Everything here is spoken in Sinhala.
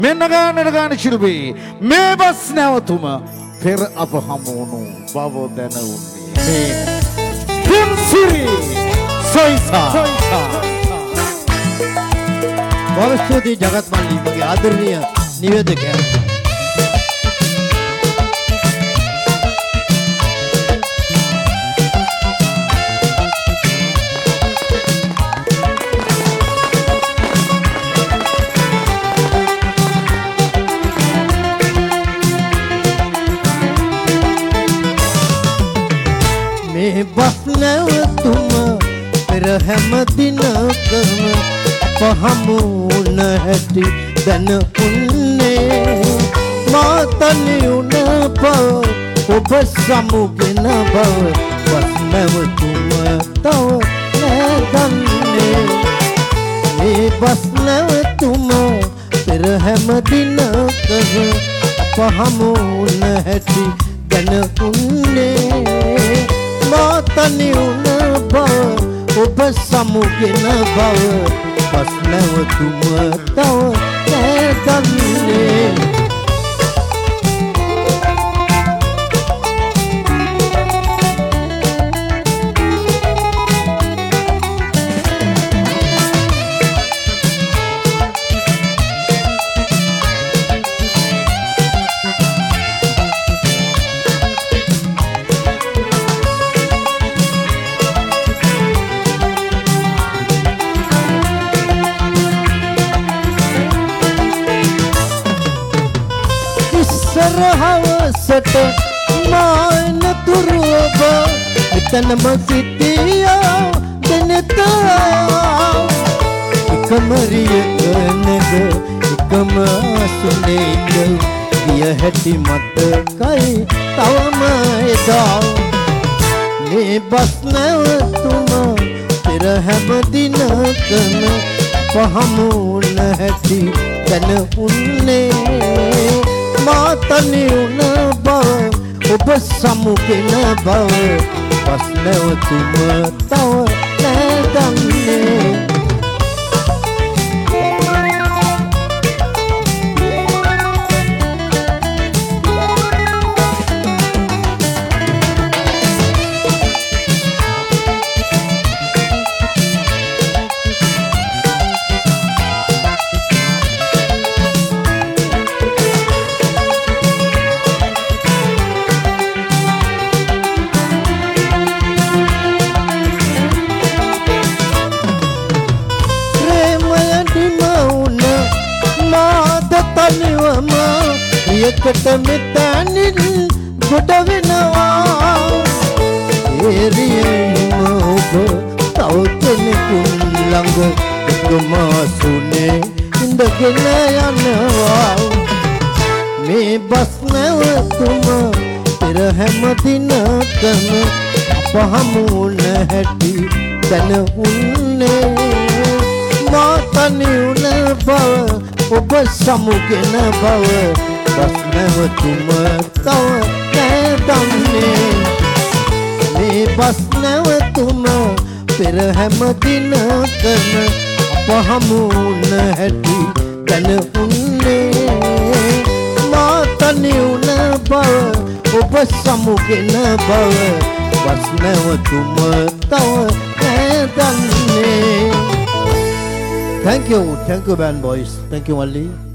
මෙන්න ගාන ශිල්පී මේ බස් නැවතුම පෙර අප හමුණු බව දැනුන්නේ මේ පුන්සිරි සොයිසා බොහොස්තුති ජගත් මල්ලි මගේ ආදරණීය නිවේදකයා මේ බස් නැවතුම පෙර හැම දිනකම පහමුණ හැටි දැන උන්නේ මාතනි උන බව ඔබ සමුගෙන බව බස් නැවතුම තව නැදන්නේ මේ බස් නැවතුම පෙර හැම දිනකම පහමුණ හැටි දැන උන්නේ මාතනි උන බව ඔබ සමුගෙන බව බස් නැවතුම තව නැදන්නේ හවසට මාන තුරුවබ එතනම සිටියා දෙනතා එකමරියක නැග එකම අසුනේක ගිය හැටි මතකයි තවම එදා මේ බස් නැවතුම පෙර හැම දිනකම පහමුණ හැටි දැන උන්නේ මාතනි උන බව ඔබ සමුගෙන බව බස් නැවතුම තව නැදන්නේ තනිවම එකට මෙතනින් ගොඩ වෙනවා ඒරියෙම ඔබ තව කෙනෙකුන් ළඟ එකම අසුනේ ඉඳගෙන යනවා මේ බස් නැවතුම පෙර හැම දිනකම අපහමුණ හැටි දැන උන්නේ මාතනි උන බව ඔබ සමුගෙන බව බස් නැවතුම තව නැදන්නේ මේ බස් නැවතුම පෙර හැම දිනකම අපහමුණ හැටි දැන උන්නේ මාතනි උන බව ඔබ සමුගෙන බව බස් නැවතුම තව නැදන්නේ Thank you band boys. Thank you Wally.